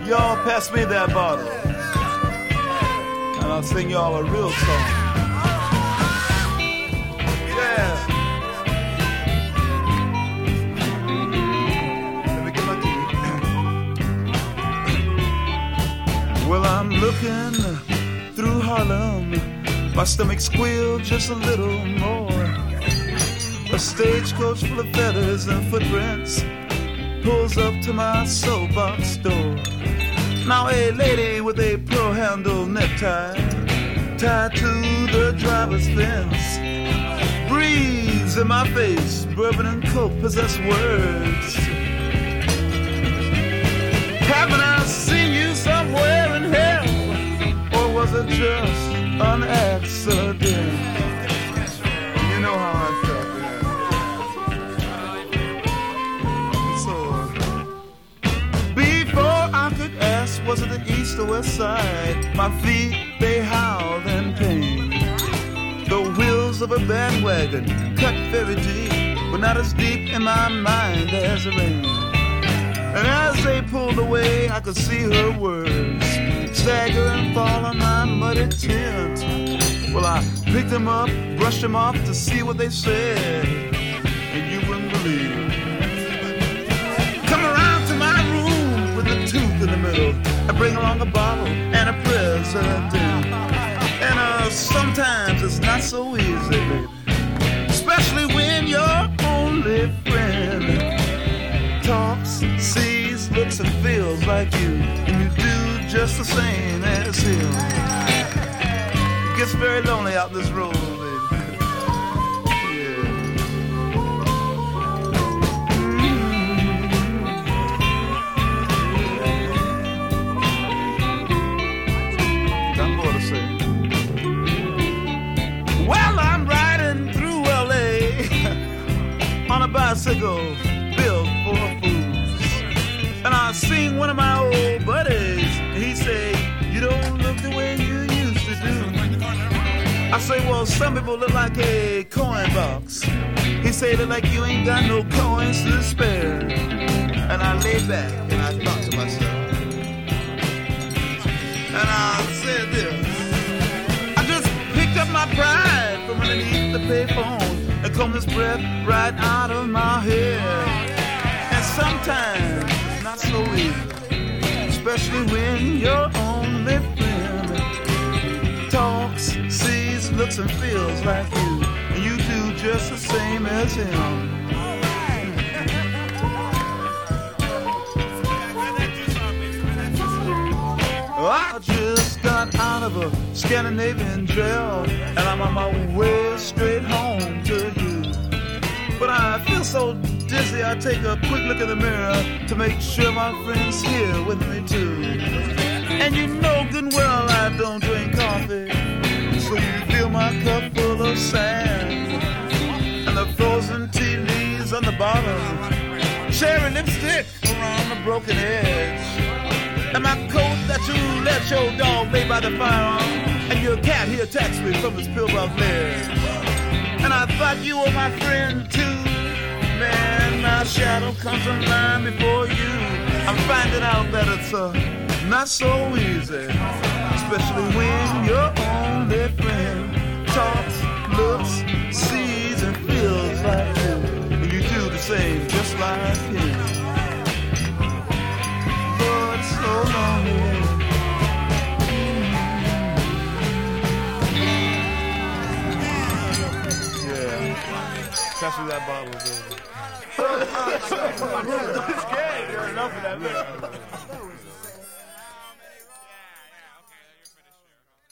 Y'all pass me that bottle, and I'll sing y'all a real song. Yeah. Let me get my key. Well, I'm looking through Harlem. My stomach squealed just a little more. A stagecoach full of feathers and footprints pulls up to my soapbox door. Now a lady with a pearl-handled necktie tied to the driver's fence breathes in my face. Bourbon and coke possess words. Haven't I seen you somewhere in hell? Or was it just an accident? You know how I felt. Was it the east or west side? My feet, they howled in pain. The wheels of a bandwagon cut very deep, but not as deep in my mind as the rain. And as they pulled away, I could see her words stagger and fall on my muddy tent. Well, I picked them up, brushed them off to see what they said, and you wouldn't believe. Come around to my room with a tooth in the middle. I bring along a bottle and a present. And sometimes it's not so easy, baby. Especially when your only friend talks, sees, looks, and feels like you. And you do just the same as him. It gets very lonely out this road, baby. Bicycle built for fools. And I seen one of my old buddies. He say, you don't look the way you used to do. I say, well, some people look like a coin box. He say, look like you ain't got no coins to spare. And I lay back and I thought to myself, and I said this, I just picked up my pride from underneath the payphone and comb this breath right out of my head. And sometimes it's not so easy, especially when your only friend talks, sees, looks, and feels like you, and you do just the same as him. I just got out of a Scandinavian jail, and I'm on my way straight home to you. But I feel so dizzy, I take a quick look in the mirror to make sure my friend's here with me too. And you know good and well I don't drink coffee, so you fill my cup full of sand, and the frozen tea leaves on the bottom, cherry lipstick around the broken edge. And my coat that you let your dog lay by the fire on, and your cat here attacks me from his pillbox ledge. And I thought you were my friend too. Man, my shadow comes online before you. I'm finding out that it's not so easy, especially when your only friend talks, looks, sees, and feels like you, and you do the same just like him. So lonely. Yeah. Pass me that bottle, baby. It's good. You're enough of that, man.